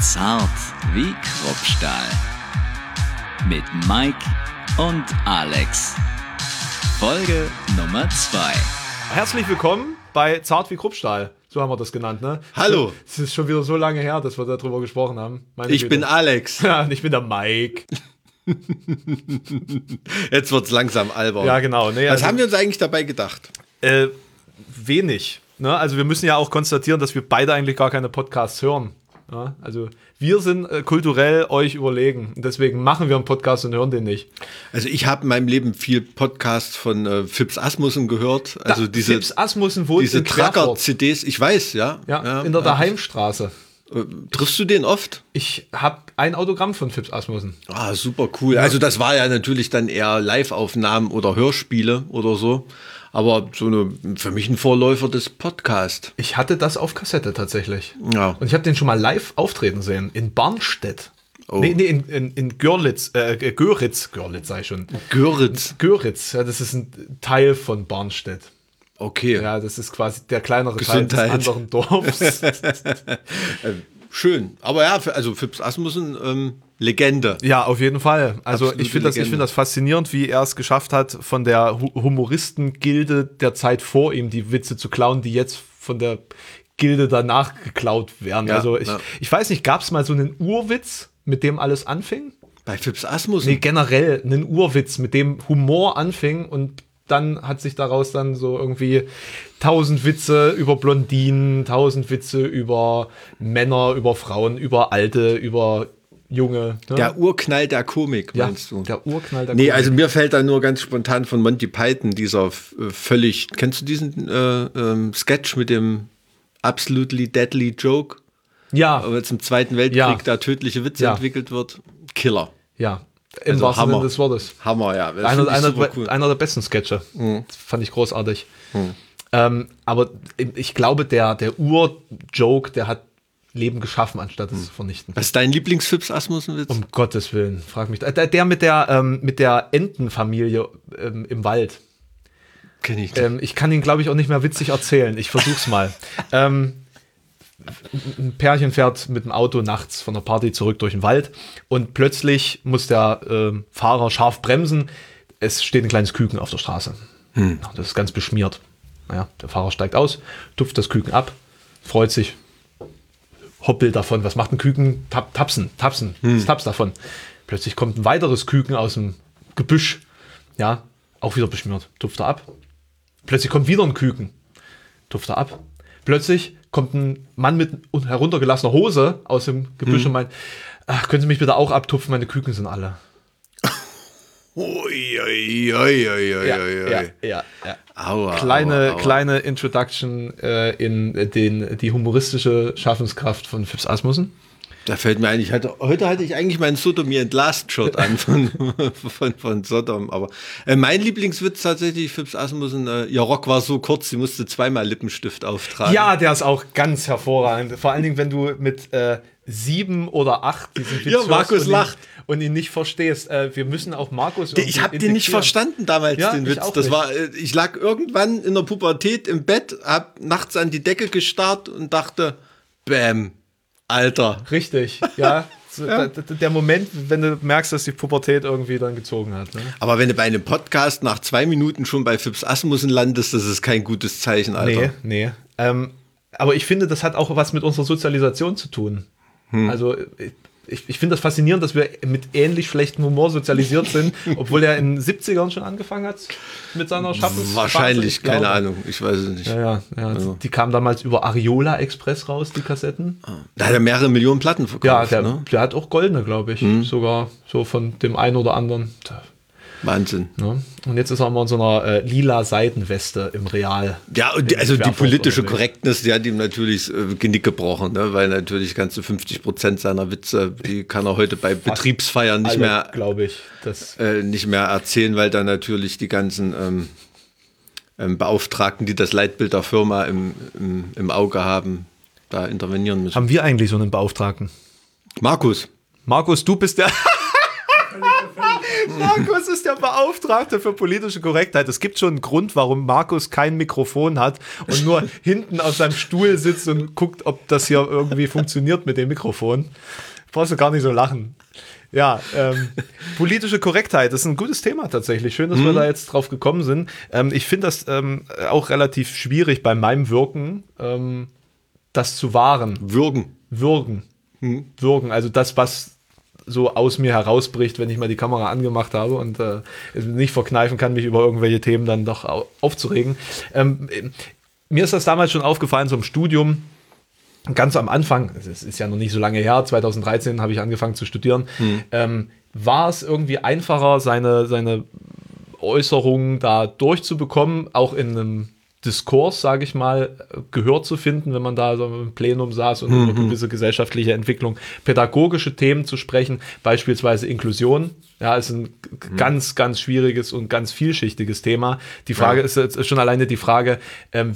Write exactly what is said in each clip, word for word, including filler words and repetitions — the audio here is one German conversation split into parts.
Zart wie Kruppstahl. Mit Mike und Alex. Folge Nummer zwei. Herzlich willkommen bei Zart wie Kruppstahl. So haben wir das genannt, ne? Hallo. Es ist schon wieder so lange her, dass wir darüber gesprochen haben. Meine ich Güte. bin Alex. Ja, und ich bin der Mike. Jetzt wird's langsam albern. Ja, genau. Nee, Was also, haben wir uns eigentlich dabei gedacht? Äh, wenig. Ne? Also wir müssen ja auch konstatieren, dass wir beide eigentlich gar keine Podcasts hören. Ja? Also wir sind äh, kulturell euch überlegen. Und deswegen machen wir einen Podcast und hören den nicht. Also ich habe in meinem Leben viel Podcasts von äh, Phipps Asmussen gehört. Also da, diese, Phipps Asmussen wohnt diese in Querfurt. Tracker-C Ds. Ich weiß, ja. Ja, ja in der ja. Daheimstraße. Äh, triffst du den oft? Ich habe ein Autogramm von Phipps Asmussen. Ah, super cool. Also das war ja natürlich dann eher Live-Aufnahmen oder Hörspiele oder so. Aber so eine, für mich ein Vorläufer des Podcasts. Ich hatte das auf Kassette tatsächlich. Ja. Und ich habe den schon mal live auftreten sehen. In Barnstedt. Oh. Nee, nee, in, in, in Görlitz. Äh, Göritz. Görlitz sei schon. Göritz. Göritz. Ja, das ist ein Teil von Barnstedt. Okay. Ja, das ist quasi der kleinere Gesundheit. Teil des anderen Dorfs. Schön. Aber ja, für, also Phipps Asmussen, ähm, Legende. Ja, auf jeden Fall. Also Absolute ich finde das, ich Legende. finde das faszinierend, wie er es geschafft hat, von der Hu- Humoristengilde der Zeit vor ihm die Witze zu klauen, die jetzt von der Gilde danach geklaut werden. Ja, also ich, ja. ich weiß nicht, gab es mal so einen Urwitz, mit dem alles anfing? Bei Phipps Asmussen? Nee, generell einen Urwitz, mit dem Humor anfing und dann hat sich daraus dann so irgendwie tausend Witze über Blondinen, tausend Witze über Männer, über Frauen, über Alte, über Junge. Ne? Der Urknall der Komik, ja, meinst du? der Urknall der Nee, Komik. also mir fällt da nur ganz spontan von Monty Python dieser äh, völlig, kennst du diesen äh, ähm, Sketch mit dem Absolutely Deadly Joke? Ja, Wo jetzt im Zweiten Weltkrieg Ja. da tödliche Witze Ja. entwickelt wird. Killer. ja, im Also wahrsten Hammer. Sinne des Wortes. Hammer, ja. Das Einer, find ich einer, super cool. einer der besten Sketche. Das fand ich großartig. Ähm, aber ich glaube, der, der Ur-Joke, der hat Leben geschaffen, anstatt es zu vernichten. Was ist dein Lieblings-Phipps Asmussen-Witz? Um Gottes Willen, frag mich. Der, der mit der, ähm, mit der Entenfamilie ähm, im Wald. Kenn ich nicht. Ähm, ich kann ihn, glaube ich, auch nicht mehr witzig erzählen. Ich versuch's mal. ähm, ein Pärchen fährt mit dem Auto nachts von der Party zurück durch den Wald und plötzlich muss der ähm, Fahrer scharf bremsen. Es steht ein kleines Küken auf der Straße. Hm. Das ist ganz beschmiert. Naja, der Fahrer steigt aus, tupft das Küken ab, freut sich, hoppelt davon. Was macht ein Küken? Tap, tapsen, tapsen, Hm. es taps davon. Plötzlich kommt ein weiteres Küken aus dem Gebüsch. Ja, auch wieder beschmiert. Tupft er ab. Plötzlich kommt wieder ein Küken. Tupft er ab. Plötzlich kommt ein Mann mit heruntergelassener Hose aus dem Gebüsch und meint, ach, können Sie mich bitte auch abtupfen, meine Küken sind alle. Ui, ui, ui, ui, ui, Ja, ui. ja, ja, ja. Aua, Kleine, aua, aua. kleine Introduction äh, in den, die humoristische Schaffenskraft von Phipps Asmussen. Da fällt mir ein, ich hatte, heute hatte ich eigentlich meinen Sodomie and Last Shirt an von, von, von Sodom. Aber äh, mein Lieblingswitz tatsächlich, Phipps Asmussen, äh, ihr Rock war so kurz, sie musste zweimal Lippenstift auftragen. Ja, der ist auch ganz hervorragend. Vor allen Dingen, wenn du mit äh, sieben oder acht diesen Witz Ja, hörst Markus und ihn, lacht. und ihn nicht verstehst. Äh, wir müssen auch Markus Der- Ich habe den nicht integrieren. verstanden damals, Ja, den ich Witz. auch Das nicht. war, äh, ich lag irgendwann in der Pubertät im Bett, hab nachts an die Decke gestarrt und dachte, bäm, Alter. Richtig, ja. So, da, da, der Moment, wenn du merkst, dass die Pubertät irgendwie dann gezogen hat. Ne? Aber wenn du bei einem Podcast nach zwei Minuten schon bei Phipps Asmussen landest, das ist kein gutes Zeichen, Alter. Nee, nee. Ähm, aber ich finde, das hat auch was mit unserer Sozialisation zu tun. Hm. Also ich, ich finde das faszinierend, dass wir mit ähnlich schlechtem Humor sozialisiert sind, obwohl er in den siebzigern schon angefangen hat mit seiner Schaffens. Wahrscheinlich, Ich glaube. keine Ahnung, ich weiß es nicht. Ja, ja, ja. Also. Die kamen damals über Ariola Express raus, die Kassetten. Da hat er mehrere Millionen Platten verkauft. Ja, der, ne? der hat auch goldene, glaube ich. Sogar so von dem einen oder anderen. Wahnsinn. Ne? Und jetzt ist er immer in so einer äh, lila Seidenweste im Real. Ja, und die, also die Querfurt politische unterwegs. Korrektness, die hat ihm natürlich äh, Genick gebrochen, ne? Weil natürlich ganze fünfzig Prozent seiner Witze, die kann er heute bei Betriebsfeiern nicht Alle, mehr, glaube ich. Das, äh, nicht mehr erzählen, weil dann natürlich die ganzen ähm, ähm, Beauftragten, die das Leitbild der Firma im, im, im Auge haben, da intervenieren müssen. haben wir eigentlich so einen Beauftragten? Markus. Markus, du bist der. Markus ist der Beauftragte für politische Korrektheit. Es gibt schon einen Grund, warum Markus kein Mikrofon hat und nur hinten auf seinem Stuhl sitzt und guckt, ob das hier irgendwie funktioniert mit dem Mikrofon. Brauchst du gar nicht so lachen. Ja, ähm, politische Korrektheit, das ist ein gutes Thema tatsächlich. Schön, dass mhm. wir da jetzt drauf gekommen sind. Ähm, ich finde das ähm, auch relativ schwierig bei meinem Wirken, ähm, das zu wahren. Würgen. Würgen. Mhm. Würgen, also das, was so aus mir herausbricht, wenn ich mal die Kamera angemacht habe und äh, nicht verkneifen kann, mich über irgendwelche Themen dann doch au- aufzuregen. Ähm, mir ist das damals schon aufgefallen, so im Studium, ganz am Anfang, es ist ja noch nicht so lange her, zwanzig dreizehn habe ich angefangen zu studieren, hm. ähm, war es irgendwie einfacher, seine, seine Äußerungen da durchzubekommen, auch in einem Diskurs, sage ich mal, Gehör zu finden, wenn man da so im Plenum saß und mhm. über gewisse gesellschaftliche Entwicklung, pädagogische Themen zu sprechen, beispielsweise Inklusion. Ja, ist ein mhm. ganz, ganz schwieriges und ganz vielschichtiges Thema. Die Frage ja. ist jetzt schon alleine die Frage, ähm,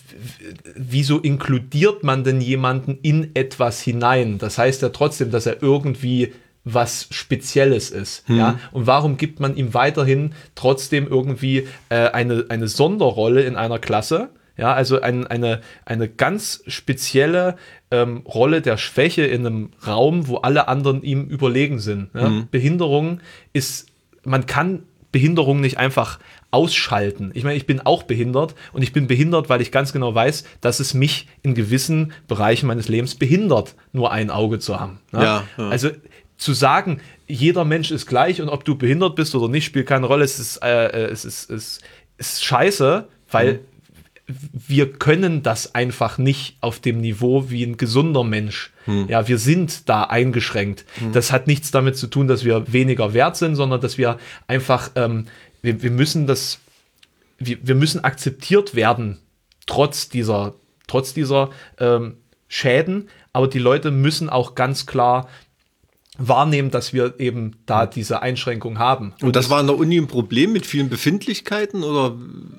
wieso inkludiert man denn jemanden in etwas hinein? Das heißt ja trotzdem, dass er irgendwie was Spezielles ist. Mhm. Ja? Und warum gibt man ihm weiterhin trotzdem irgendwie äh, eine, eine Sonderrolle in einer Klasse? Ja, also ein, eine, eine ganz spezielle ähm, Rolle der Schwäche in einem Raum, wo alle anderen ihm überlegen sind. Ja? Mhm. Behinderung ist, man kann Behinderung nicht einfach ausschalten. Ich meine, ich bin auch behindert und ich bin behindert, weil ich ganz genau weiß, dass es mich in gewissen Bereichen meines Lebens behindert, nur ein Auge zu haben. Ja? Ja, ja. Also zu sagen, jeder Mensch ist gleich und ob du behindert bist oder nicht, spielt keine Rolle. Es ist, äh, es ist, es ist scheiße, weil mhm. wir können das einfach nicht auf dem Niveau wie ein gesunder Mensch. Mhm. Ja, wir sind da eingeschränkt. Mhm. Das hat nichts damit zu tun, dass wir weniger wert sind, sondern dass wir einfach, ähm, wir, wir müssen das, wir, wir müssen akzeptiert werden, trotz dieser, trotz dieser ähm, Schäden. Aber die Leute müssen auch ganz klar wahrnehmen, dass wir eben da diese Einschränkung haben. Und das war an der Uni ein Problem mit vielen Befindlichkeiten oder?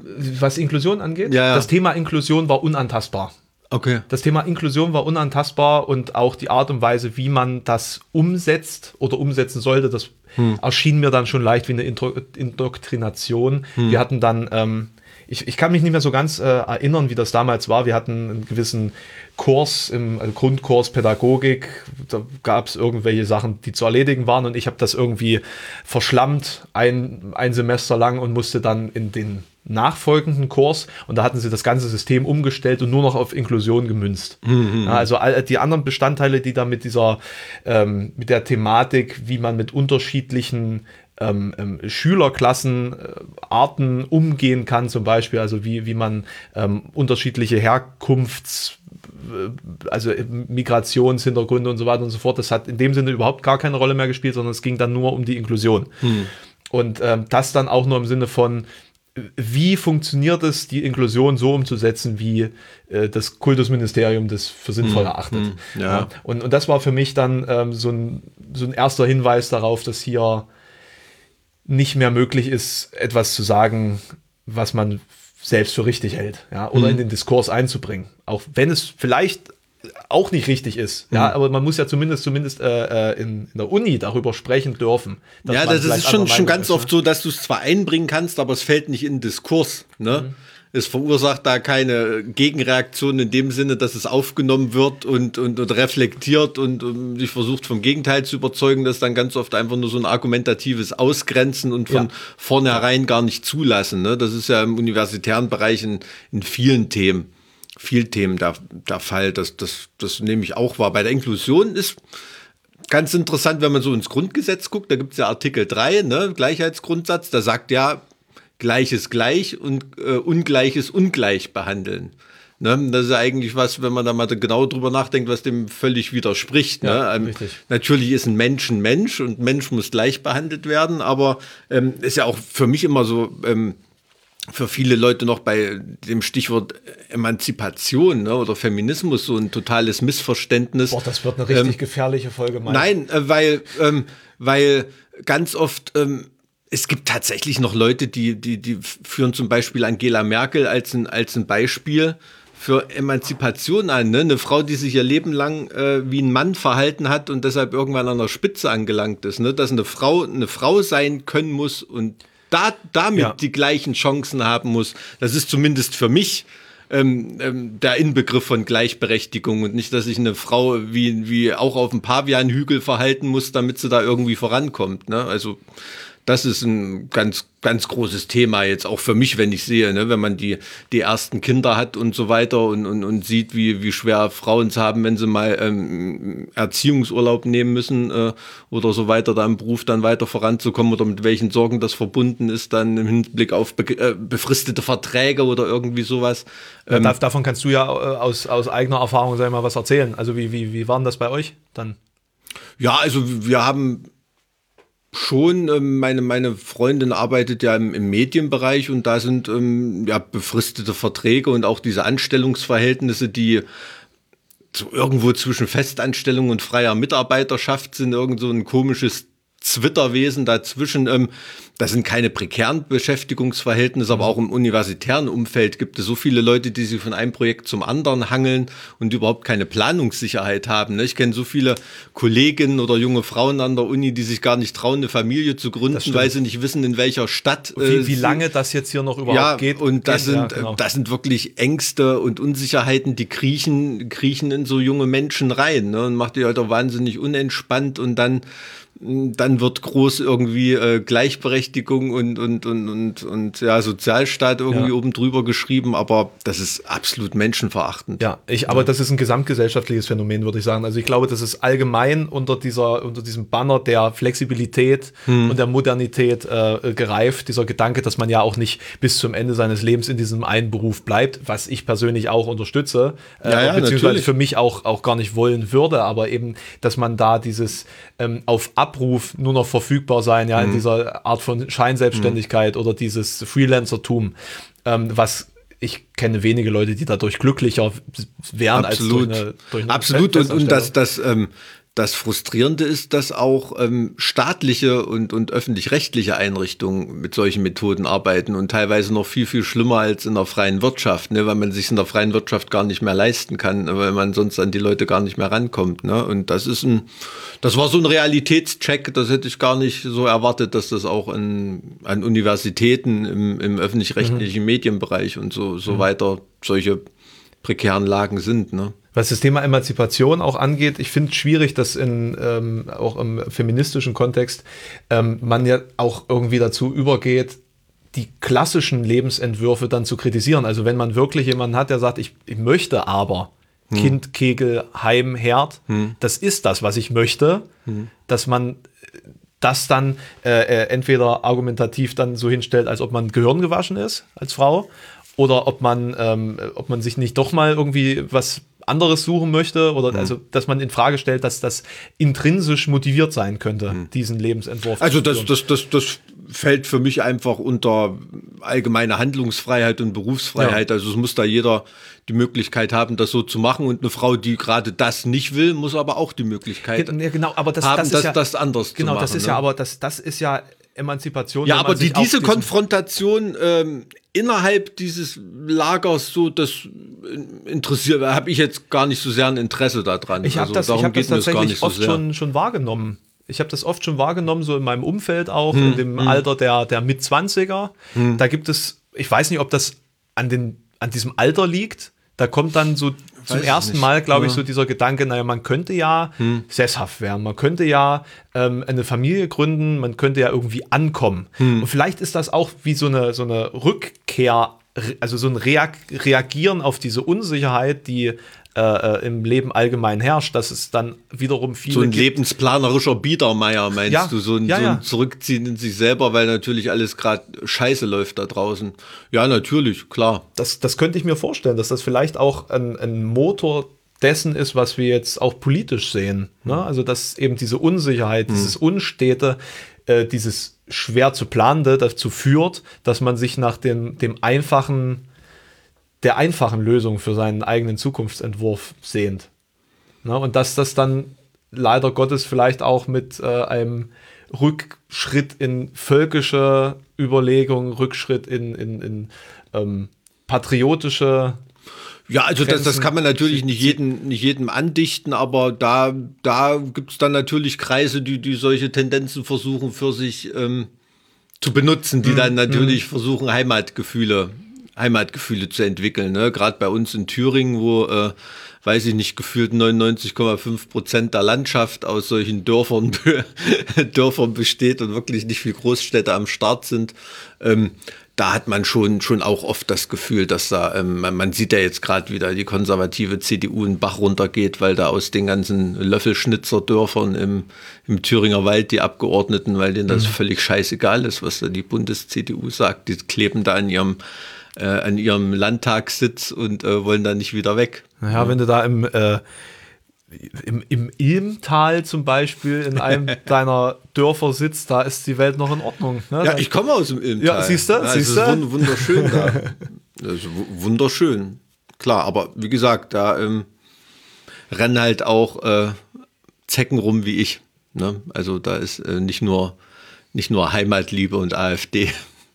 Was Inklusion angeht? Ja, ja. Das Thema Inklusion war unantastbar. Okay. Das Thema Inklusion war unantastbar und auch die Art und Weise, wie man das umsetzt oder umsetzen sollte, das hm. erschien mir dann schon leicht wie eine Intro- Indoktrination. Hm. Wir hatten dann, ähm, ich, ich kann mich nicht mehr so ganz äh, erinnern, wie das damals war. Wir hatten einen gewissen Kurs, im also Grundkurs Pädagogik, da gab es irgendwelche Sachen, die zu erledigen waren und ich habe das irgendwie verschlammt ein, ein Semester lang und musste dann in den nachfolgenden Kurs und da hatten sie das ganze System umgestellt und nur noch auf Inklusion gemünzt. Mhm. Ja, also all, die anderen Bestandteile, die da mit dieser, ähm, mit der Thematik, wie man mit unterschiedlichen Ähm, ähm, Schülerklassen, äh, Arten umgehen kann, zum Beispiel, also wie, wie man ähm, unterschiedliche Herkunfts-, äh, also Migrationshintergründe und so weiter und so fort, das hat in dem Sinne überhaupt gar keine Rolle mehr gespielt, sondern es ging dann nur um die Inklusion. Hm. Und ähm, das dann auch nur im Sinne von, wie funktioniert es, die Inklusion so umzusetzen, wie äh, das Kultusministerium das für sinnvoll erachtet. Hm. Ja. Ja. Und, und das war für mich dann ähm, so, ein, so ein erster Hinweis darauf, dass hier nicht mehr möglich ist, etwas zu sagen, was man selbst für richtig hält, ja, oder mhm. in den Diskurs einzubringen. Auch wenn es vielleicht auch nicht richtig ist, mhm. ja, aber man muss ja zumindest zumindest äh, in, in der Uni darüber sprechen dürfen. Ja, das ist schon, schon ganz ist, oft ne? so, dass du es zwar einbringen kannst, aber es fällt nicht in den Diskurs, ne? Mhm. Es verursacht da keine Gegenreaktion in dem Sinne, dass es aufgenommen wird und, und, und reflektiert und, und sich versucht vom Gegenteil zu überzeugen. Das ist dann ganz oft einfach nur so ein argumentatives Ausgrenzen und von ja. vornherein gar nicht zulassen. Ne? Das ist ja im universitären Bereich in, in vielen Themen, vielen Themen der, der Fall. Das, das, das nehme ich auch wahr. Bei der Inklusion ist ganz interessant, wenn man so ins Grundgesetz guckt, da gibt es ja Artikel drei, ne, Gleichheitsgrundsatz, da sagt ja, Gleiches gleich und äh, Ungleiches ungleich behandeln. Ne? Das ist ja eigentlich was, wenn man da mal genau drüber nachdenkt, was dem völlig widerspricht. Ja, ne? ähm, natürlich ist ein Mensch ein Mensch und Mensch muss gleich behandelt werden, aber ähm, ist ja auch für mich immer so, ähm, für viele Leute noch bei dem Stichwort Emanzipation, ne, oder Feminismus so ein totales Missverständnis. Boah, das wird eine richtig ähm, gefährliche Folge. Mann. Nein, äh, weil, ähm, weil ganz oft ähm, es gibt tatsächlich noch Leute, die, die, die führen zum Beispiel Angela Merkel als ein, als ein Beispiel für Emanzipation an, ne? Eine Frau, die sich ihr Leben lang äh, wie ein Mann verhalten hat und deshalb irgendwann an der Spitze angelangt ist, ne? Dass eine Frau eine Frau sein können muss und da, damit ja. die gleichen Chancen haben muss. Das ist zumindest für mich ähm, ähm, der Inbegriff von Gleichberechtigung und nicht, dass sich eine Frau wie, wie auch auf dem Pavianhügel verhalten muss, damit sie da irgendwie vorankommt, ne? Also das ist ein ganz, ganz großes Thema jetzt auch für mich, wenn ich sehe, ne, wenn man die, die ersten Kinder hat und so weiter und, und, und sieht, wie, wie schwer Frauen es haben, wenn sie mal ähm, Erziehungsurlaub nehmen müssen äh, oder so weiter, da im Beruf dann weiter voranzukommen oder mit welchen Sorgen das verbunden ist, dann im Hinblick auf be- äh, befristete Verträge oder irgendwie sowas. Ähm, ja, davon kannst du ja aus, aus eigener Erfahrung, sag ich mal, was erzählen. Also wie, wie, wie war denn das bei euch dann? Ja, also wir haben schon, ähm, meine, meine Freundin arbeitet ja im, im Medienbereich und da sind ähm, ja befristete Verträge und auch diese Anstellungsverhältnisse, die so irgendwo zwischen Festanstellung und freier Mitarbeiterschaft sind, irgend so ein komisches Zwitterwesen dazwischen. Ähm, das sind keine prekären Beschäftigungsverhältnisse, aber auch im universitären Umfeld gibt es so viele Leute, die sich von einem Projekt zum anderen hangeln und überhaupt keine Planungssicherheit haben. Ne? Ich kenne so viele Kolleginnen oder junge Frauen an der Uni, die sich gar nicht trauen, eine Familie zu gründen, weil sie nicht wissen, in welcher Stadt. Äh, wie, wie lange das jetzt hier noch überhaupt ja, geht. Und das geht, sind, ja, genau. das sind wirklich Ängste und Unsicherheiten, die kriechen, kriechen in so junge Menschen rein, ne? Und macht die halt auch wahnsinnig unentspannt und dann Dann wird groß irgendwie äh, Gleichberechtigung und, und, und, und, und ja, Sozialstaat irgendwie ja. oben drüber geschrieben, aber das ist absolut menschenverachtend. Ja, ich, aber ja. das ist ein gesamtgesellschaftliches Phänomen, würde ich sagen. Also ich glaube, das ist allgemein unter dieser, unter diesem Banner der Flexibilität hm. und der Modernität äh, gereift, dieser Gedanke, dass man ja auch nicht bis zum Ende seines Lebens in diesem einen Beruf bleibt, was ich persönlich auch unterstütze, äh, ja, ja, beziehungsweise natürlich. für mich auch, auch gar nicht wollen würde, aber eben, dass man da dieses ähm, auf Abruf nur noch verfügbar sein, ja, mhm. in dieser Art von Scheinselbstständigkeit mhm. oder dieses Freelancertum, ähm, was ich kenne wenige Leute, die dadurch glücklicher wären Absolut. als durch eine, durch eine Absolut. Und, und das, das, ähm, das Frustrierende ist, dass auch ähm, staatliche und, und öffentlich-rechtliche Einrichtungen mit solchen Methoden arbeiten und teilweise noch viel, viel schlimmer als in der freien Wirtschaft, ne, weil man sich in der freien Wirtschaft gar nicht mehr leisten kann, weil man sonst an die Leute gar nicht mehr rankommt. Ne? Und das ist ein, das war so ein Realitätscheck, das hätte ich gar nicht so erwartet, dass das auch an, an Universitäten im, im öffentlich-rechtlichen mhm. Medienbereich und so, so mhm. weiter solche prekären Lagen sind, ne? Was das Thema Emanzipation auch angeht, ich finde es schwierig, dass in, ähm, auch im feministischen Kontext ähm, man ja auch irgendwie dazu übergeht, die klassischen Lebensentwürfe dann zu kritisieren. Also wenn man wirklich jemanden hat, der sagt, ich, ich möchte aber hm. Kind, Kegel, Heim, Herd, hm. das ist das, was ich möchte, hm. dass man das dann äh, entweder argumentativ dann so hinstellt, als ob man Gehirn gewaschen ist als Frau, oder ob man, ähm, ob man sich nicht doch mal irgendwie was anderes suchen möchte oder mhm. also, dass man in Frage stellt, dass das intrinsisch motiviert sein könnte, mhm. diesen Lebensentwurf. Also das, das, das, das fällt für mich einfach unter allgemeine Handlungsfreiheit und Berufsfreiheit. Ja. Also es muss da jeder die Möglichkeit haben, das so zu machen und eine Frau, die gerade das nicht will, muss aber auch die Möglichkeit ja, genau, aber das, haben, das, ist das, ja, das anders genau, zu machen. Das ist ne? ja, aber das, das ist ja Emanzipation. Ja, aber die, diese Konfrontation ähm, innerhalb dieses Lagers, so das interessiert, habe ich jetzt gar nicht so sehr ein Interesse daran. Ich habe also, das, ich hab das tatsächlich so oft schon, schon wahrgenommen. Ich habe das oft schon wahrgenommen, so in meinem Umfeld auch, hm, in dem hm. Alter der, der Mitzwanziger. Hm. Da gibt es, ich weiß nicht, ob das an, den, an diesem Alter liegt. Da kommt dann so zum ersten nicht. Mal, glaube ich, ja. so dieser Gedanke, naja, man könnte ja hm. sesshaft werden, man könnte ja ähm, eine Familie gründen, man könnte ja irgendwie ankommen. Hm. Und vielleicht ist das auch wie so eine, so eine Rückkehr, also so ein Reag- Reagieren auf diese Unsicherheit, die äh, im Leben allgemein herrscht, dass es dann wiederum viele So ein gibt. Lebensplanerischer Biedermeier, meinst ja, du? So ein, ja, so ja. ein Zurückziehen in sich selber, weil natürlich alles gerade scheiße läuft da draußen. Ja, natürlich, klar. Das, das könnte ich mir vorstellen, dass das vielleicht auch ein, ein Motor dessen ist, was wir jetzt auch politisch sehen. Ne? Also, dass eben diese Unsicherheit, dieses Unstete, äh, dieses schwer zu planende dazu führt, dass man sich nach dem, dem einfachen der einfachen Lösung für seinen eigenen Zukunftsentwurf sehnt. Na, und dass das dann leider Gottes vielleicht auch mit äh, einem Rückschritt in völkische Überlegungen, Rückschritt in, in, in ähm, patriotische Ja, also das, das kann man natürlich nicht jedem, nicht jedem andichten, aber da, da gibt es dann natürlich Kreise, die, die solche Tendenzen versuchen für sich ähm, zu benutzen, die dann natürlich mhm. versuchen, Heimatgefühle, Heimatgefühle zu entwickeln. Ne? Gerade bei uns in Thüringen, wo, äh, weiß ich nicht, gefühlt neunundneunzig Komma fünf Prozent der Landschaft aus solchen Dörfern, Dörfern besteht und wirklich nicht viel Großstädte am Start sind. Ähm, Da hat man schon, schon auch oft das Gefühl, dass da, ähm, man, man sieht ja jetzt gerade wieder die konservative C D U in den Bach runtergeht, weil da aus den ganzen Löffelschnitzerdörfern im, im Thüringer Wald die Abgeordneten, weil denen das mhm. völlig scheißegal ist, was da die Bundes-C D U sagt, die kleben da an ihrem, äh, an ihrem Landtagssitz und äh, wollen da nicht wieder weg. Naja, ja. wenn du da im, äh Im, im Ilmtal zum Beispiel in einem deiner Dörfer sitzt, da ist die Welt noch in Ordnung. Ne? Ja, ich komme aus dem Ilmtal. Ja, siehst du? Ja, siehst es ist wunderschön da. Das ist wunderschön. Klar, aber wie gesagt, da ähm, rennen halt auch äh, Zecken rum wie ich. Ne? Also da ist äh, nicht nur, nicht nur Heimatliebe und AfD.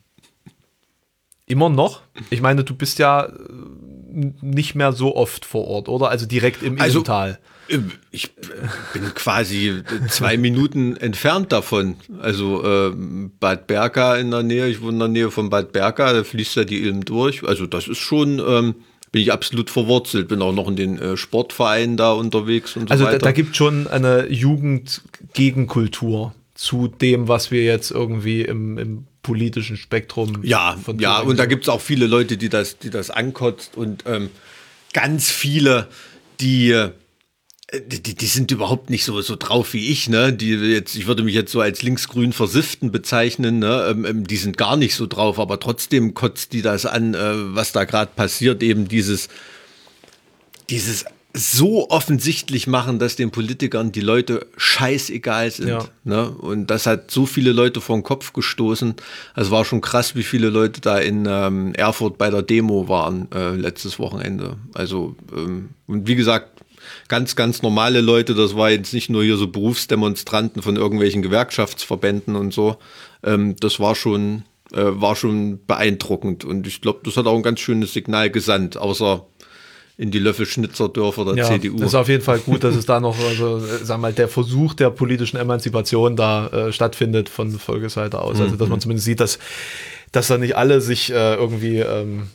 Immer noch? Ich meine, du bist ja nicht mehr so oft vor Ort, oder? Also direkt im also, Ilmtal. Ich bin quasi zwei Minuten entfernt davon. Also äh, Bad Berka in der Nähe, ich wohne in der Nähe von Bad Berka, da fließt ja die Ilm durch. Also das ist schon, ähm, bin ich absolut verwurzelt. Bin auch noch in den äh, Sportvereinen da unterwegs und so also weiter. Also da, da gibt es schon eine Jugendgegenkultur zu dem, was wir jetzt irgendwie im, im politischen Spektrum ja, von ja, und da gibt es auch viele Leute, die das, die das ankotzt und ähm, ganz viele, die Die, die sind überhaupt nicht so, so drauf wie ich, ne? Die jetzt, ich würde mich jetzt so als linksgrün Versifften bezeichnen, ne? Ähm, die sind gar nicht so drauf, aber trotzdem kotzt die das an, äh, was da gerade passiert, eben dieses, dieses so offensichtlich machen, dass den Politikern die Leute scheißegal sind. Ja. Ne? Und das hat so viele Leute vor den Kopf gestoßen. Also war schon krass, wie viele Leute da in ähm, Erfurt bei der Demo waren äh, letztes Wochenende. Also, ähm, und wie gesagt, ganz, ganz normale Leute, das war jetzt nicht nur hier so Berufsdemonstranten von irgendwelchen Gewerkschaftsverbänden und so. Ähm, das war schon, äh, war schon beeindruckend. Und ich glaube, das hat auch ein ganz schönes Signal gesandt, außer in die Löffelschnitzerdörfer der ja, C D U. Das ist auf jeden Fall gut, dass es da noch, also, sag mal, der Versuch der politischen Emanzipation da äh, stattfindet von Volksseite aus. Also, dass man zumindest sieht, dass, dass da nicht alle sich äh, irgendwie ähm,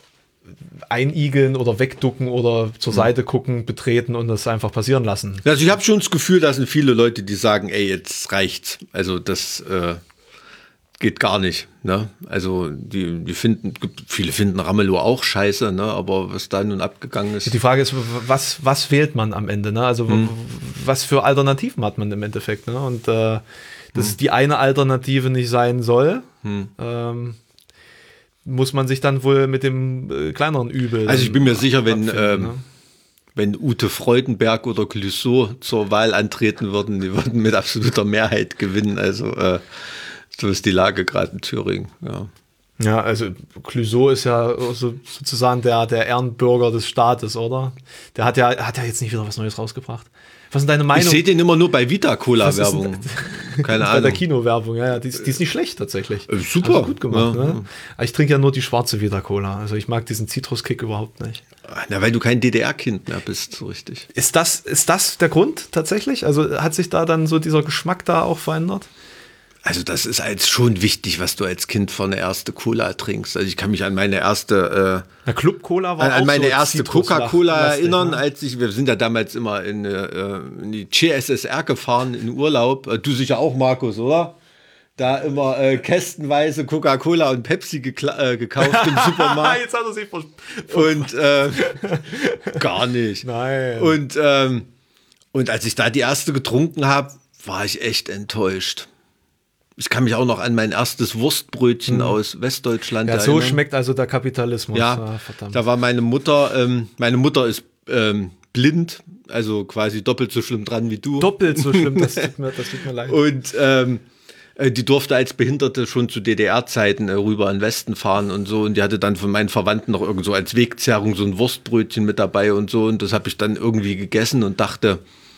einigeln oder wegducken oder zur Seite gucken, betreten und das einfach passieren lassen. Also ich habe schon das Gefühl, da sind viele Leute, die sagen, ey, jetzt reicht's. Also das äh, geht gar nicht. Ne? Also die, die finden, viele finden Ramelow auch scheiße, ne? Aber was da nun abgegangen ist. Die Frage ist, was, was wählt man am Ende? Ne? Also hm. was für Alternativen hat man im Endeffekt? Ne? Und äh, dass hm. die eine Alternative nicht sein soll, hm. ähm, muss man sich dann wohl mit dem äh, kleineren Übel. Also ich bin mir sicher, wenn, ähm, ne? wenn Ute Freudenberg oder Clouseau zur Wahl antreten würden, die würden mit absoluter Mehrheit gewinnen. Also äh, so ist die Lage gerade in Thüringen. Ja. Ja, also Clouseau ist ja so, sozusagen der, der Ehrenbürger des Staates, oder? Der hat ja, hat ja jetzt nicht wieder was Neues rausgebracht. Was ist deine Meinung? Ich sehe den immer nur bei Vita-Cola-Werbung. Keine Ahnung. Bei der Kino-Werbung, ja, ja. Die, die ist nicht schlecht tatsächlich. Äh, super. Also gut gemacht, ja. ne? Aber ich trinke ja nur die schwarze Vita-Cola. Also ich mag diesen Zitruskick überhaupt nicht. Na, weil du kein D D R-Kind mehr bist, so richtig. Ist das, ist das der Grund tatsächlich? Also hat sich da dann so dieser Geschmack da auch verändert? Also das ist als schon wichtig, was du als Kind für eine erste Cola trinkst. Also ich kann mich an meine erste äh, Club Cola war an, auch an meine so erste Coca-Cola erinnern, ne? als ich, wir sind ja damals immer in, äh, in die C S S R gefahren in Urlaub. Äh, du sicher auch, Markus, oder? Da immer äh, kästenweise Coca-Cola und Pepsi gekla- äh, gekauft im Supermarkt. Jetzt hat er sich vers- Und äh, gar nicht. Nein. Und, ähm, und als ich da die erste getrunken habe, war ich echt enttäuscht. Ich kann mich auch noch an mein erstes Wurstbrötchen mhm. aus Westdeutschland ja, erinnern. So schmeckt also der Kapitalismus. Ja, ah, verdammt. Da war meine Mutter, ähm, meine Mutter ist ähm, blind, also quasi doppelt so schlimm dran wie du. Doppelt so schlimm, das tut mir, das tut mir leid. Und ähm, die durfte als Behinderte schon zu D D R-Zeiten äh, rüber in den Westen fahren und so. Und die hatte dann von meinen Verwandten noch irgend so als Wegzehrung so ein Wurstbrötchen mit dabei und so. Und das habe ich dann irgendwie gegessen und dachte,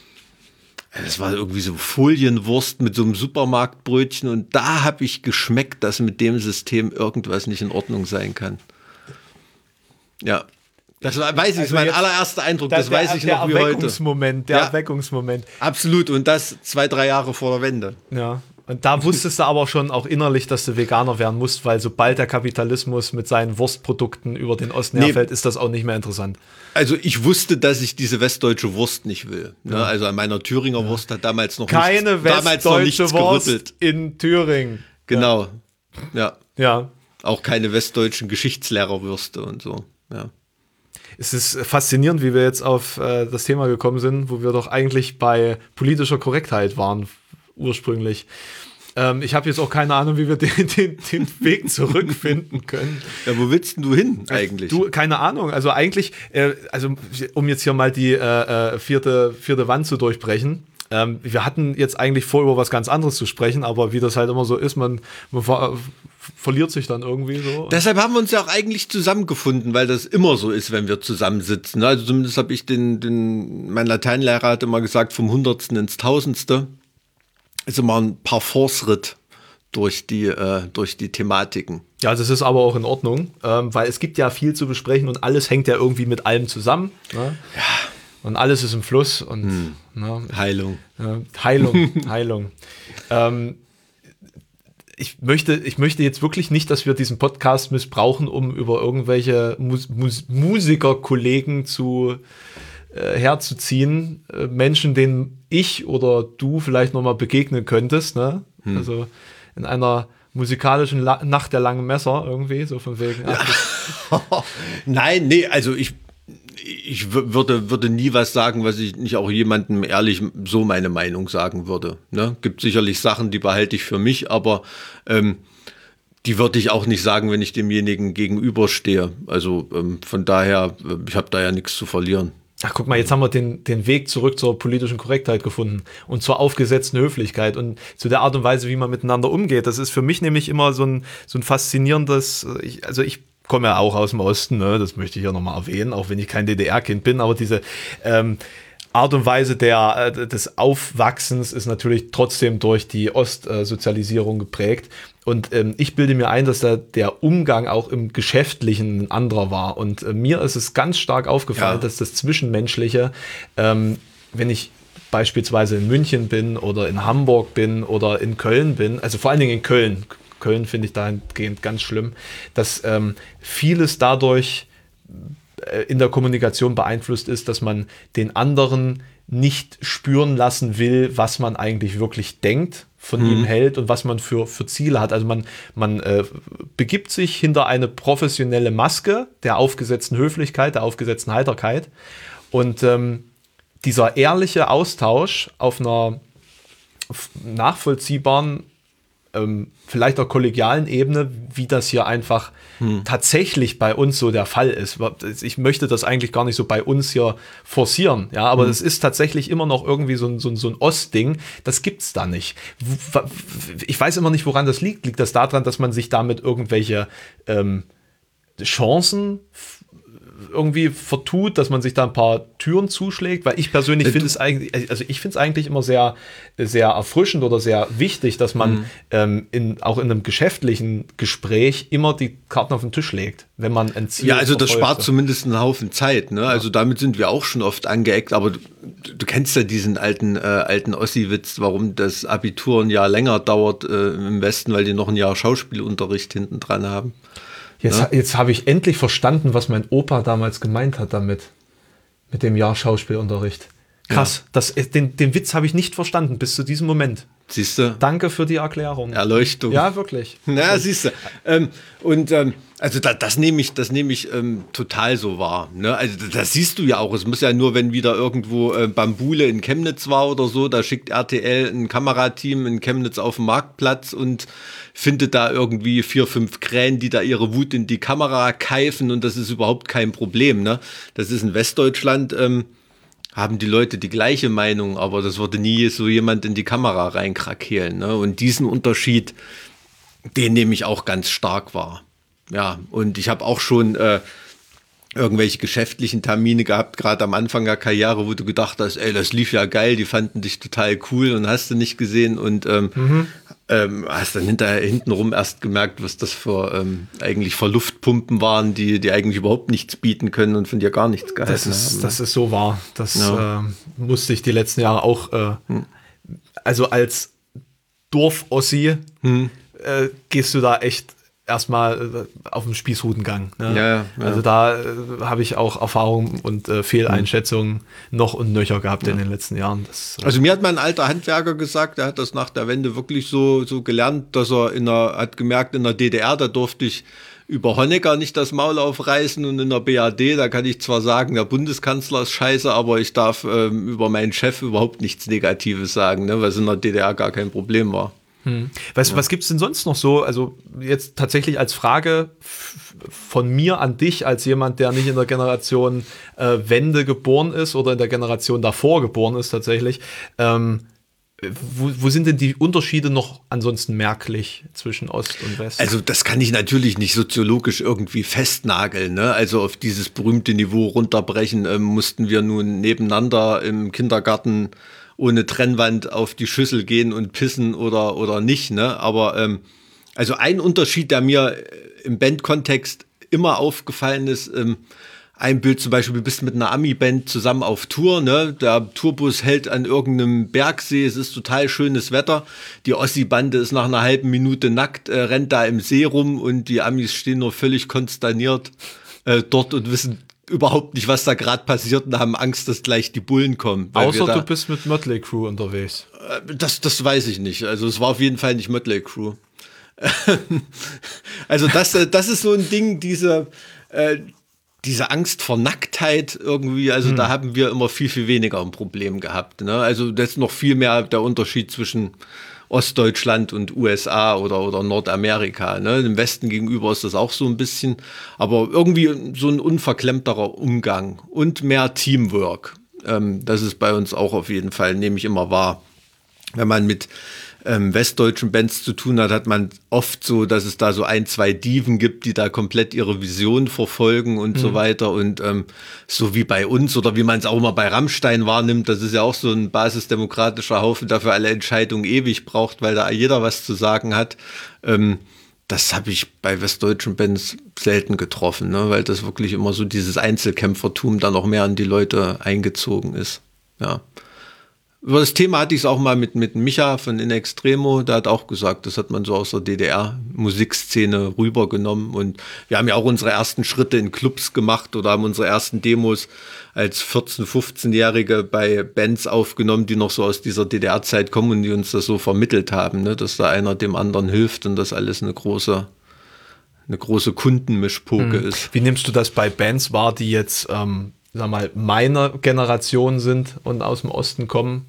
das war irgendwie so Folienwurst mit so einem Supermarktbrötchen und da habe ich geschmeckt, dass mit dem System irgendwas nicht in Ordnung sein kann. Ja, Das war, weiß ich, Also ist mein jetzt- allererster Eindruck, das, der, weiß ich der noch wie heute. Erweckungsmoment, der Ja. Erweckungsmoment. Absolut, und das zwei, drei Jahre vor der Wende. Ja. Und da wusstest du aber schon auch innerlich, dass du Veganer werden musst, weil sobald der Kapitalismus mit seinen Wurstprodukten über den Osten Nee. herfällt, ist das auch nicht mehr interessant. Also ich wusste, dass ich diese westdeutsche Wurst nicht will. Ne? Also an meiner Thüringer Wurst hat damals noch Keine nichts, damals noch westdeutsche nichts Wurst gerüttelt. in Thüringen. Genau. Ja. Ja. Auch keine westdeutschen Geschichtslehrerwürste und so. Ja. Es ist faszinierend, wie wir jetzt auf äh, das Thema gekommen sind, wo wir doch eigentlich bei politischer Korrektheit waren ursprünglich. Ähm, ich habe jetzt auch keine Ahnung, wie wir den, den, den Weg zurückfinden können. Ja, wo willst denn du hin eigentlich? Du, keine Ahnung. Also eigentlich, äh, also um jetzt hier mal die äh, äh, vierte, vierte Wand zu durchbrechen. Ähm, wir hatten jetzt eigentlich vor, über was ganz anderes zu sprechen, aber wie das halt immer so ist, man, man ver verliert sich dann irgendwie so. Deshalb haben wir uns ja auch eigentlich zusammengefunden, weil das immer so ist, wenn wir zusammensitzen. Also zumindest habe ich den, den, mein Lateinlehrer hat immer gesagt, vom Hundertsten ins Tausendste ist immer ein Parforce-Ritt durch die, äh, durch die Thematiken. Ja, das ist aber auch in Ordnung, ähm, weil es gibt ja viel zu besprechen und alles hängt ja irgendwie mit allem zusammen. Ne? Ja. Und alles ist im Fluss und Hm. ne, Heilung. ja, Heilung, Heilung. Ähm, ich möchte, ich möchte jetzt wirklich nicht, dass wir diesen Podcast missbrauchen, um über irgendwelche Mus Mus Musikerkollegen zu äh, herzuziehen. Äh, Menschen, denen ich oder du vielleicht nochmal begegnen könntest. Ne? Hm. Also in einer musikalischen La Nacht der langen Messer irgendwie, so von wegen. Ach, Nein, nee, also ich, ich würde, würde nie was sagen, was ich nicht auch jemandem ehrlich so meine Meinung sagen würde. Ne? Gibt sicherlich Sachen, die behalte ich für mich, aber ähm, die würde ich auch nicht sagen, wenn ich demjenigen gegenüberstehe. Also ähm, von daher, ich habe da ja nichts zu verlieren. Ach, guck mal, jetzt haben wir den, den Weg zurück zur politischen Korrektheit gefunden und zur aufgesetzten Höflichkeit und zu der Art und Weise, wie man miteinander umgeht. Das ist für mich nämlich immer so ein, so ein faszinierendes, ich, also ich komme ja auch aus dem Osten, ne? Das möchte ich ja nochmal erwähnen, auch wenn ich kein D D R-Kind bin, aber diese ähm, Art und Weise der, äh, des Aufwachsens ist natürlich trotzdem durch die Ostsozialisierung geprägt. Und ähm, ich bilde mir ein, dass da der Umgang auch im Geschäftlichen ein anderer war. Und äh, mir ist es ganz stark aufgefallen, Ja. dass das Zwischenmenschliche, ähm, wenn ich beispielsweise in München bin oder in Hamburg bin oder in Köln bin, also vor allen Dingen in Köln, Köln finde ich dahingehend ganz schlimm, dass ähm, vieles dadurch äh, in der Kommunikation beeinflusst ist, dass man den anderen nicht spüren lassen will, was man eigentlich wirklich denkt, von Mhm. ihm hält und was man für, für Ziele hat. Also man, man äh, begibt sich hinter eine professionelle Maske der aufgesetzten Höflichkeit, der aufgesetzten Heiterkeit. Und ähm, dieser ehrliche Austausch auf einer f- nachvollziehbaren, ähm, vielleicht auch kollegialen Ebene, wie das hier einfach hm. tatsächlich bei uns so der Fall ist. Ich möchte das eigentlich gar nicht so bei uns hier forcieren, ja, aber es hm. ist tatsächlich immer noch irgendwie so ein, so ein, so ein Ostding, das gibt's da nicht. Ich weiß immer nicht, woran das liegt. Liegt das daran, dass man sich damit irgendwelche ähm, Chancen irgendwie vertut, dass man sich da ein paar Türen zuschlägt, weil ich persönlich finde es eigentlich, also ich finde es eigentlich immer sehr, sehr erfrischend oder sehr wichtig, dass man mhm. ähm, in, auch in einem geschäftlichen Gespräch immer die Karten auf den Tisch legt, wenn man ein Ziel Ja, also das verfolgt. spart zumindest einen Haufen Zeit, ne? Ja. Also damit sind wir auch schon oft angeeckt, aber du, du kennst ja diesen alten, äh, alten Ossi-Witz, warum das Abitur ein Jahr länger dauert äh, im Westen, weil die noch ein Jahr Schauspielunterricht hinten dran haben. Jetzt, Ja? jetzt habe ich endlich verstanden, was mein Opa damals gemeint hat damit. Mit dem Jahr Schauspielunterricht. Krass, ja. das, den, den Witz habe ich nicht verstanden bis zu diesem Moment. Siehst du? Danke für die Erklärung. Erleuchtung. Ja, wirklich. Na, siehst du. Ähm, und ähm, also da, das nehme ich, das nehme ich ähm, total so wahr. Ne? Also das siehst du ja auch. Es muss ja nur, wenn wieder irgendwo äh, Bambule in Chemnitz war oder so, da schickt R T L ein Kamerateam in Chemnitz auf den Marktplatz und findet da irgendwie vier, fünf Krähen, die da ihre Wut in die Kamera keifen und das ist überhaupt kein Problem. Ne? Das ist in Westdeutschland, ähm, haben die Leute die gleiche Meinung, aber das würde nie so jemand in die Kamera reinkrakehlen. Ne? Und diesen Unterschied, den nehme ich auch ganz stark wahr. Ja, und ich habe auch schon äh, irgendwelche geschäftlichen Termine gehabt, gerade am Anfang der Karriere, wo du gedacht hast, ey, das lief ja geil, die fanden dich total cool und hast du nicht gesehen und ähm, mhm. Ähm, hast dann hinterher hintenrum erst gemerkt, was das für ähm, eigentlich für Luftpumpen waren, die, die eigentlich überhaupt nichts bieten können und von dir gar nichts gehalten das ist, haben. Das ist so wahr. Das Ja. äh, musste ich die letzten Jahre auch, äh, hm. also als Dorf-Ossi hm. äh, gehst du da echt erstmal auf den Spießrutengang. Ne? Ja, ja. Also da äh, habe ich auch Erfahrungen und äh, Fehleinschätzungen mhm. noch und nöcher gehabt ja. in den letzten Jahren. Das, äh also mir hat mein alter Handwerker gesagt, der hat das nach der Wende wirklich so, so gelernt, dass er in der, hat gemerkt, in der D D R, da durfte ich über Honecker nicht das Maul aufreißen und in der B R D, da kann ich zwar sagen, der Bundeskanzler ist scheiße, aber ich darf ähm, über meinen Chef überhaupt nichts Negatives sagen, ne, was in der D D R gar kein Problem war. Hm. Was, ja. was gibt es denn sonst noch so? Also jetzt tatsächlich als Frage f- von mir an dich, als jemand, der nicht in der Generation äh, Wende geboren ist oder in der Generation davor geboren ist tatsächlich. Ähm, wo, wo sind denn die Unterschiede noch ansonsten merklich zwischen Ost und West? Also das kann ich natürlich nicht soziologisch irgendwie festnageln. Ne? Also auf dieses berühmte Niveau runterbrechen ähm, mussten wir nun nebeneinander im Kindergarten ohne Trennwand auf die Schüssel gehen und pissen oder, oder nicht, ne? Aber ähm, also ein Unterschied, der mir im Bandkontext immer aufgefallen ist, ähm, ein Bild zum Beispiel, du bist mit einer Ami-Band zusammen auf Tour, ne? Der Tourbus hält an irgendeinem Bergsee, es ist total schönes Wetter, die Ossi-Bande ist nach einer halben Minute nackt, äh, rennt da im See rum und die Amis stehen nur völlig konsterniert äh, dort und wissen überhaupt nicht, was da gerade passiert und haben Angst, dass gleich die Bullen kommen. Außer du bist mit Mötley Crüe unterwegs. Das, das weiß ich nicht. Also es war auf jeden Fall nicht Mötley Crüe. Also das, das ist so ein Ding, diese, äh, diese Angst vor Nacktheit irgendwie, also hm. da haben wir immer viel, viel weniger ein Problem gehabt. Ne? Also das ist noch viel mehr der Unterschied zwischen Ostdeutschland und U S A oder, oder Nordamerika. Ne? Im Westen gegenüber ist das auch so ein bisschen, aber irgendwie so ein unverklemmterer Umgang und mehr Teamwork. Ähm, das ist bei uns auch auf jeden Fall, nehme ich immer wahr. Wenn man mit ähm, westdeutschen Bands zu tun hat, hat man oft so, dass es da so ein, zwei Diven gibt, die da komplett ihre Vision verfolgen und mhm. so weiter. Und ähm, so wie bei uns oder wie man es auch immer bei Rammstein wahrnimmt, das ist ja auch so ein basisdemokratischer Haufen, der für alle Entscheidungen ewig braucht, weil da jeder was zu sagen hat. Ähm, das habe ich bei westdeutschen Bands selten getroffen, ne? Weil das wirklich immer so dieses Einzelkämpfertum da noch mehr an die Leute eingezogen ist. Ja. Über das Thema hatte ich es auch mal mit, mit Micha von In Extremo, der hat auch gesagt, das hat man so aus der D D R-Musikszene rübergenommen und wir haben ja auch unsere ersten Schritte in Clubs gemacht oder haben unsere ersten Demos als vierzehn-, fünfzehnjährige bei Bands aufgenommen, die noch so aus dieser D D R-Zeit kommen und die uns das so vermittelt haben, ne, dass da einer dem anderen hilft und das alles eine große, eine große Kundenmischpoke hm. ist. Wie nimmst du das bei Bands wahr, die jetzt, ähm, sag mal, meiner Generation sind und aus dem Osten kommen?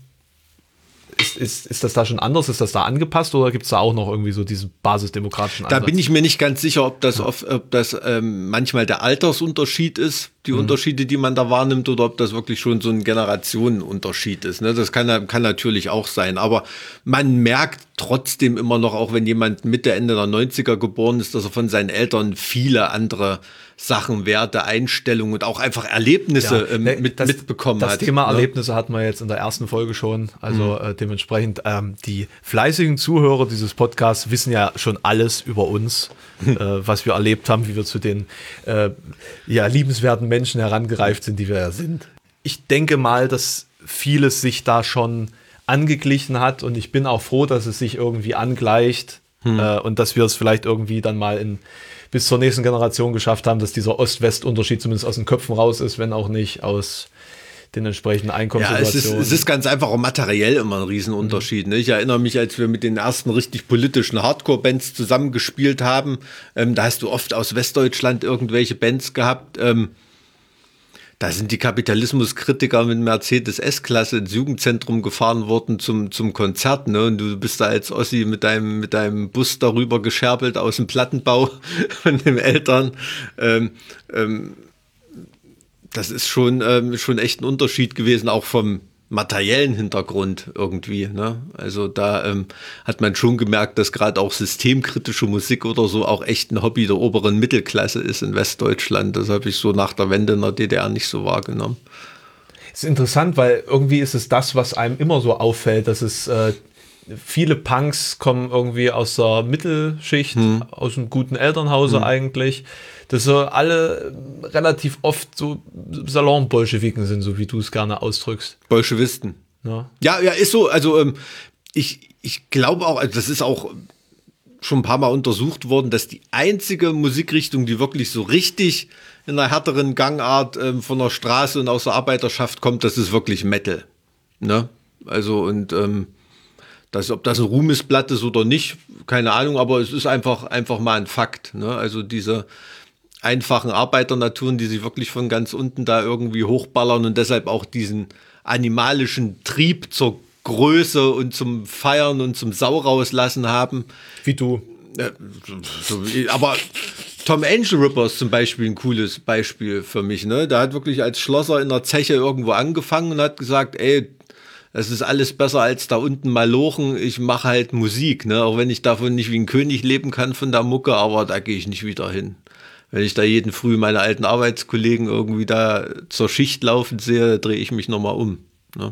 Ist, ist, ist das da schon anders? Ist das da angepasst oder gibt es da auch noch irgendwie so diesen basisdemokratischen Ansatz? Da bin ich mir nicht ganz sicher, ob das, ja. ob, ob das ähm, manchmal der Altersunterschied ist, die mhm. Unterschiede, die man da wahrnimmt, oder ob das wirklich schon so ein Generationenunterschied ist. Ne? Das kann, kann natürlich auch sein. Aber man merkt trotzdem immer noch, auch wenn jemand Mitte, Ende der neunziger geboren ist, dass er von seinen Eltern viele andere Sachen, Werte, Einstellungen und auch einfach Erlebnisse ja, ähm, mit, das, mitbekommen das hat. Das Thema ne? Erlebnisse hatten wir jetzt in der ersten Folge schon. Also mhm. äh, dementsprechend, ähm, die fleißigen Zuhörer dieses Podcasts wissen ja schon alles über uns, äh, was wir erlebt haben, wie wir zu den äh, ja, liebenswerten Menschen herangereift sind, die wir ja sind. Ich denke mal, dass vieles sich da schon angeglichen hat und ich bin auch froh, dass es sich irgendwie angleicht mhm. äh, und dass wir es vielleicht irgendwie dann mal in bis zur nächsten Generation geschafft haben, dass dieser Ost-West-Unterschied zumindest aus den Köpfen raus ist, wenn auch nicht aus den entsprechenden Einkommenssituationen. Ja, es ist, es ist ganz einfach auch materiell immer ein Riesenunterschied. Mhm. Ne? Ich erinnere mich, als wir mit den ersten richtig politischen Hardcore-Bands zusammengespielt haben, ähm, da hast du oft aus Westdeutschland irgendwelche Bands gehabt, ähm, da sind die Kapitalismuskritiker mit Mercedes S-Klasse ins Jugendzentrum gefahren worden zum, zum Konzert, ne? Und du bist da als Ossi mit deinem, mit deinem Bus darüber gescherbelt aus dem Plattenbau von den Eltern. Ähm, ähm, das ist schon, ähm, schon echt ein Unterschied gewesen, auch vom materiellen Hintergrund irgendwie. Ne? Also da ähm, hat man schon gemerkt, dass gerade auch systemkritische Musik oder so auch echt ein Hobby der oberen Mittelklasse ist in Westdeutschland. Das habe ich so nach der Wende in der D D R nicht so wahrgenommen. Das ist interessant, weil irgendwie ist es das, was einem immer so auffällt, dass es äh, viele Punks kommen irgendwie aus der Mittelschicht, hm. aus einem guten Elternhause hm. eigentlich. Dass so alle relativ oft so Salon-Bolschewiken sind, so wie du es gerne ausdrückst. Bolschewisten. Ja, ja, ja ist so. Also ähm, ich, ich glaube auch, also das ist auch schon ein paar Mal untersucht worden, dass die einzige Musikrichtung, die wirklich so richtig in einer härteren Gangart ähm, von der Straße und aus der Arbeiterschaft kommt, das ist wirklich Metal. Ne? Also und ähm, das, ob das ein Ruhmesblatt ist oder nicht, keine Ahnung, aber es ist einfach, einfach mal ein Fakt. Ne? Also diese einfachen Arbeiternaturen, die sich wirklich von ganz unten da irgendwie hochballern und deshalb auch diesen animalischen Trieb zur Größe und zum Feiern und zum Sau rauslassen haben. Wie du. Ja, so, aber Tom Angel Ripper ist zum Beispiel ein cooles Beispiel für mich. Ne? Der hat wirklich als Schlosser in der Zeche irgendwo angefangen und hat gesagt, ey, das ist alles besser als da unten malochen. Ich mache halt Musik, ne? Auch wenn ich davon nicht wie ein König leben kann von der Mucke, aber da gehe ich nicht wieder hin. Wenn ich da jeden Früh meine alten Arbeitskollegen irgendwie da zur Schicht laufen sehe, drehe ich mich nochmal um. Ne?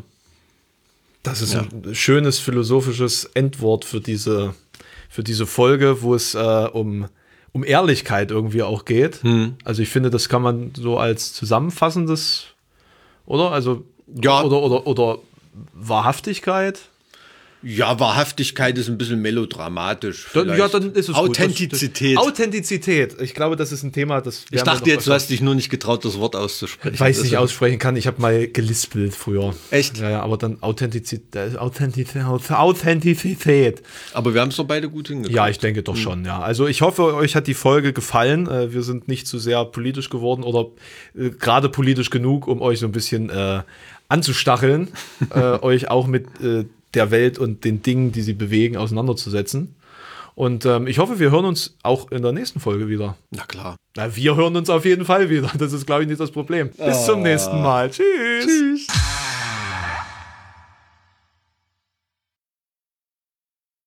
Das ist ja. ein schönes philosophisches Endwort für diese, für diese Folge, wo es äh, um, um Ehrlichkeit irgendwie auch geht. Hm. Also ich finde, das kann man so als zusammenfassendes, oder? Also ja. oder, oder, oder Wahrhaftigkeit. Ja, Wahrhaftigkeit ist ein bisschen melodramatisch. Dann, ja, dann ist es Authentizität. Gut. Das, das, Authentizität. Ich glaube, das ist ein Thema, das Ich dachte jetzt, du hast dich nur nicht getraut, das Wort auszusprechen. Weil ich es nicht aussprechen kann. Ich habe mal gelispelt früher. Echt? Ja, ja, aber dann Authentizität. Authentizität. Authentizität. Aber wir haben es doch beide gut hingekriegt. Ja, ich denke doch hm. schon, ja. Also ich hoffe, euch hat die Folge gefallen. Wir sind nicht zu sehr politisch geworden oder äh, gerade politisch genug, um euch so ein bisschen äh, anzustacheln, äh, euch auch mit äh, der Welt und den Dingen, die sie bewegen, auseinanderzusetzen. Und ähm, ich hoffe, wir hören uns auch in der nächsten Folge wieder. Na klar. Na, wir hören uns auf jeden Fall wieder. Das ist, glaube ich, nicht das Problem. Bis oh. zum nächsten Mal. Tschüss. Tschüss.